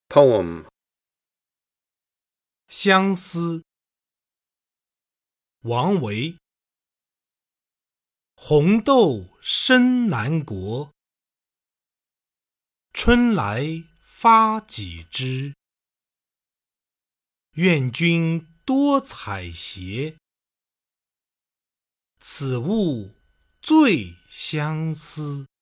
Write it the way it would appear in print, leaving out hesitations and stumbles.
Poem 相思，王维。红豆生南国，春来发几枝。愿君多采撷，此物最相思。